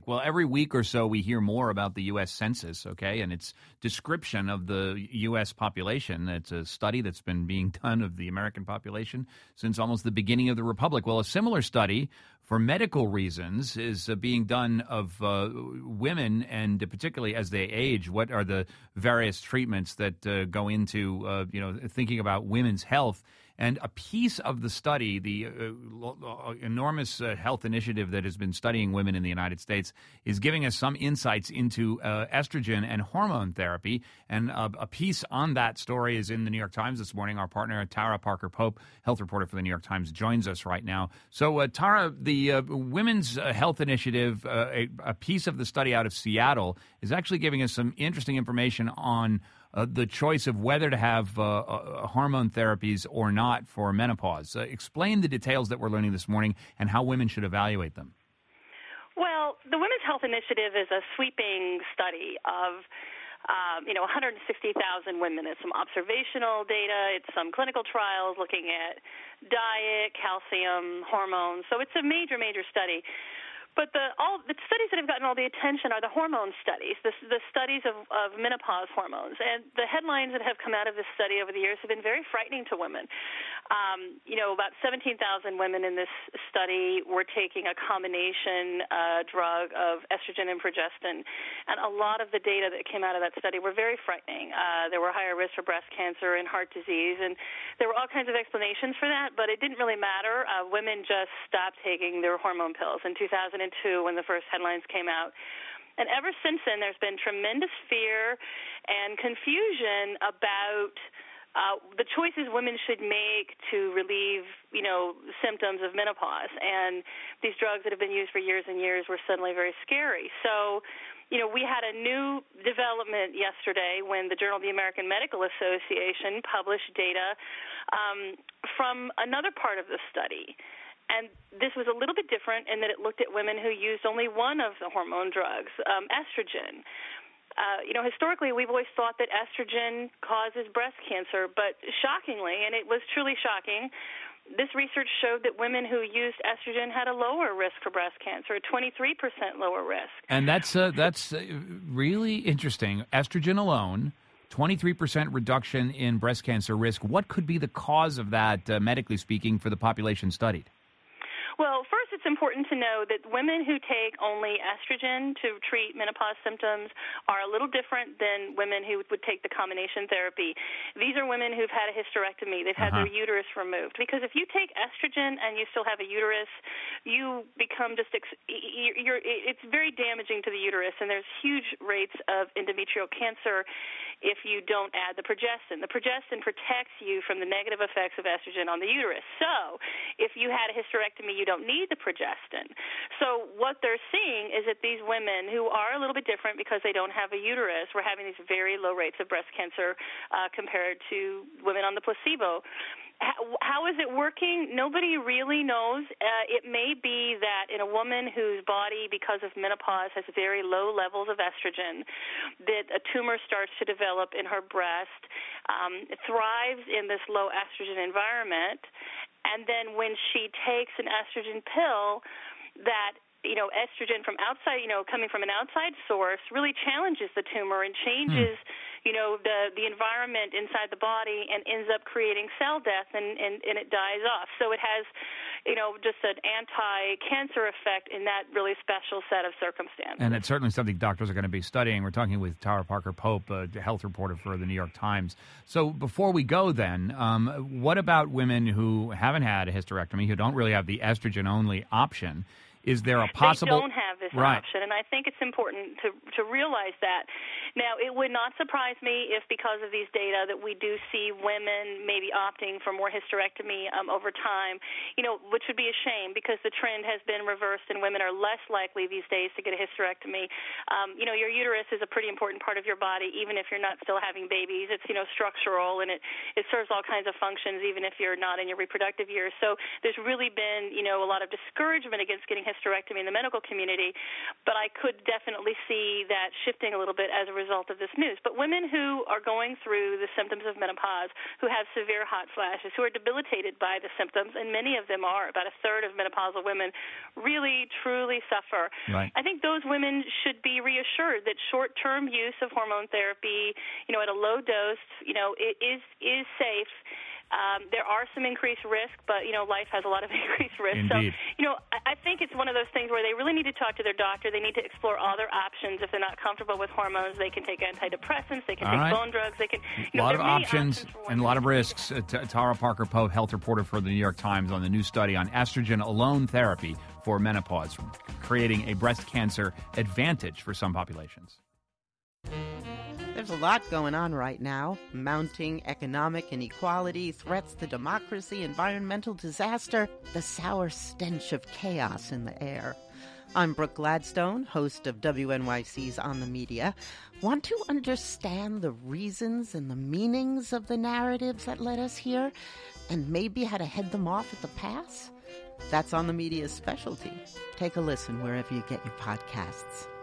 Well, every week or so we hear more about the U.S. Census, okay, and its description of the U.S. population. It's a study that's been being done of the American population since almost the beginning of the Republic. Well, a similar study for medical reasons is being done of women, and particularly as they age, what are the various treatments that go into, thinking about women's health. And a piece of the study, the enormous health initiative that has been studying women in the United States, is giving us some insights into estrogen and hormone therapy. And a piece on that story is in the New York Times this morning. Our partner, Tara Parker Pope, health reporter for the New York Times, joins us right now. So, Tara, the Women's Health Initiative, a piece of the study out of Seattle, is actually giving us some interesting information on the choice of whether to have hormone therapies or not for menopause. Explain the details that we're learning this morning and how women should evaluate them. Well, the Women's Health Initiative is a sweeping study of 160,000 women. It's some observational data. It's some clinical trials looking at diet, calcium, hormones. So it's a major, major study. But the studies that have gotten all the attention are the hormone studies, the studies of menopause hormones. And the headlines that have come out of this study over the years have been very frightening to women. About 17,000 women in this study were taking a combination drug of estrogen and progestin. And a lot of the data that came out of that study were very frightening. There were higher risks for breast cancer and heart disease. And there were all kinds of explanations for that, but it didn't really matter. Women just stopped taking their hormone pills in 2002 when the first headlines came out. And ever since then, there's been tremendous fear and confusion about the choices women should make to relieve, symptoms of menopause. And these drugs that have been used for years and years were suddenly very scary. So, we had a new development yesterday when the Journal of the American Medical Association published data from another part of the study. And this was a little bit different in that it looked at women who used only one of the hormone drugs, estrogen. Historically, we've always thought that estrogen causes breast cancer, but shockingly, and it was truly shocking, this research showed that women who used estrogen had a lower risk for breast cancer, a 23% lower risk. And that's really interesting. Estrogen alone, 23% reduction in breast cancer risk. What could be the cause of that, medically speaking, for the population studied? Well, first, it's important to know that women who take only estrogen to treat menopause symptoms are a little different than women who would take the combination therapy. These are women who've had a hysterectomy. They've had their uterus removed. Because if you take estrogen and you still have a uterus, you become it's very damaging to the uterus, and there's huge rates of endometrial cancer if you don't add the progestin. The progestin protects you from the negative effects of estrogen on the uterus. So if you had a hysterectomy, you don't need the progestin. So what they're seeing is that these women who are a little bit different because they don't have a uterus were having these very low rates of breast cancer compared to women on the placebo. How is it working? Nobody really knows. It may be that in a woman whose body, because of menopause, has very low levels of estrogen, that a tumor starts to develop in her breast, thrives in this low estrogen environment, and then when she takes an estrogen pill, that estrogen from outside, coming from an outside source, really challenges the tumor and changes the environment inside the body and ends up creating cell death and it dies off. So it has, just an anti-cancer effect in that really special set of circumstances. And it's certainly something doctors are going to be studying. We're talking with Tara Parker Pope, a health reporter for the New York Times. So before we go then, what about women who haven't had a hysterectomy, who don't really have the estrogen-only option? Is there a possible... They don't have this option, and I think it's important to realize that. Now, it would not surprise me if, because of these data, that we do see women maybe opting for more hysterectomy over time, which would be a shame because the trend has been reversed and women are less likely these days to get a hysterectomy. Your uterus is a pretty important part of your body, even if you're not still having babies. It's, structural, and it serves all kinds of functions, even if you're not in your reproductive years. So there's really been, a lot of discouragement against getting hysterectomy in the medical community, but I could definitely see that shifting a little bit as a result of this news. But women who are going through the symptoms of menopause, who have severe hot flashes, who are debilitated by the symptoms, and many of them are, about a third of menopausal women really, truly suffer. Right. I think those women should be reassured that short-term use of hormone therapy, at a low dose, it is safe. There are some increased risk, but, life has a lot of increased risk. Indeed. So, I think it's one of those things where they really need to talk to their doctor. They need to explore other options. If they're not comfortable with hormones, they can take antidepressants. They can take bone drugs. They can, a lot of options and a lot of risks. Tara Parker Pope, health reporter for the New York Times, on the new study on estrogen alone therapy for menopause, creating a breast cancer advantage for some populations. There's a lot going on right now. Mounting economic inequality, threats to democracy, environmental disaster, the sour stench of chaos in the air. I'm Brooke Gladstone, host of WNYC's On the Media. Want to understand the reasons and the meanings of the narratives that led us here, and maybe how to head them off at the pass? That's On the Media's specialty. Take a listen wherever you get your podcasts.